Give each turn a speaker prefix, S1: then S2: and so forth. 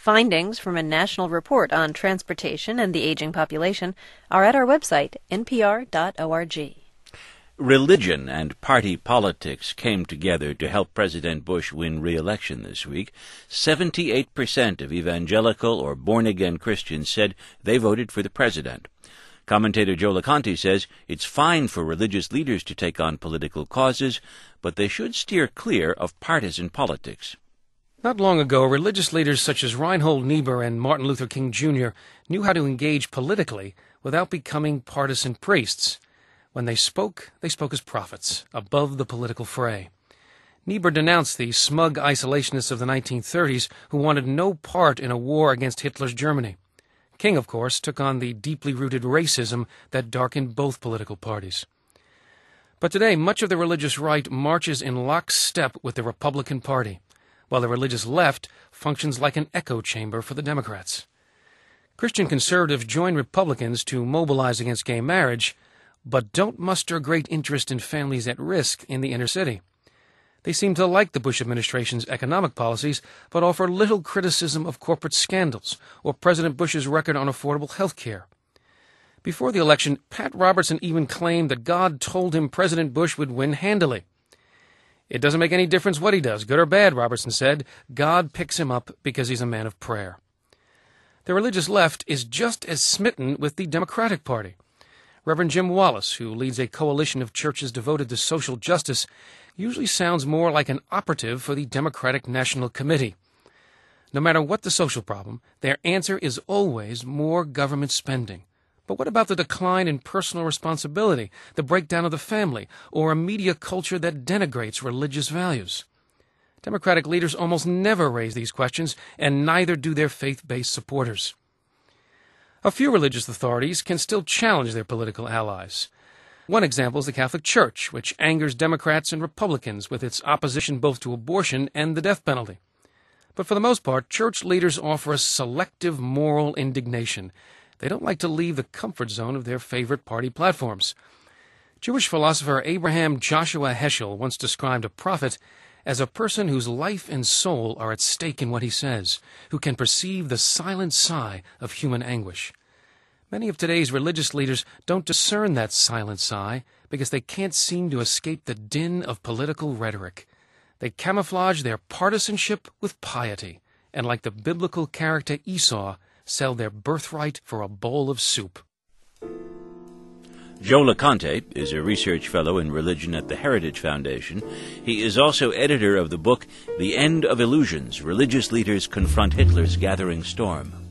S1: Findings from a national report on transportation and the aging population are at our website, npr.org.
S2: Religion and party politics came together to help President Bush win re-election this week. 78% of evangelical or born-again Christians said they voted for the president. Commentator Joe LeConte says it's fine for religious leaders to take on political causes, but they should steer clear of partisan politics.
S3: Not long ago, religious leaders such as Reinhold Niebuhr and Martin Luther King Jr. knew how to engage politically without becoming partisan priests. When they spoke as prophets, above the political fray. Niebuhr denounced the smug isolationists of the 1930s who wanted no part in a war against Hitler's Germany. King, of course, took on the deeply rooted racism that darkened both political parties. But today, much of the religious right marches in lockstep with the Republican Party, while the religious left functions like an echo chamber for the Democrats. Christian conservatives join Republicans to mobilize against gay marriage, but don't muster great interest in families at risk in the inner city. They seem to like the Bush administration's economic policies, but offer little criticism of corporate scandals or President Bush's record on affordable health care. Before the election, Pat Robertson even claimed that God told him President Bush would win handily. It doesn't make any difference what he does, good or bad, Robertson said. God picks him up because he's a man of prayer. The religious left is just as smitten with the Democratic Party. Reverend Jim Wallace, who leads a coalition of churches devoted to social justice, usually sounds more like an operative for the Democratic National Committee. No matter what the social problem, their answer is always more government spending. But what about the decline in personal responsibility, the breakdown of the family, or a media culture that denigrates religious values? Democratic leaders almost never raise these questions, and neither do their faith-based supporters. A few religious authorities can still challenge their political allies. One example is the Catholic Church, which angers Democrats and Republicans with its opposition both to abortion and the death penalty. But for the most part, church leaders offer a selective moral indignation. They don't like to leave the comfort zone of their favorite party platforms. Jewish philosopher Abraham Joshua Heschel once described a prophet as a person whose life and soul are at stake in what he says, who can perceive the silent sigh of human anguish. Many of today's religious leaders don't discern that silent sigh because they can't seem to escape the din of political rhetoric. They camouflage their partisanship with piety, and like the biblical character Esau, sell their birthright for a bowl of soup.
S2: Joe LeConte is a research fellow in religion at the Heritage Foundation. He is also editor of the book The End of Illusions: Religious Leaders Confront Hitler's Gathering Storm.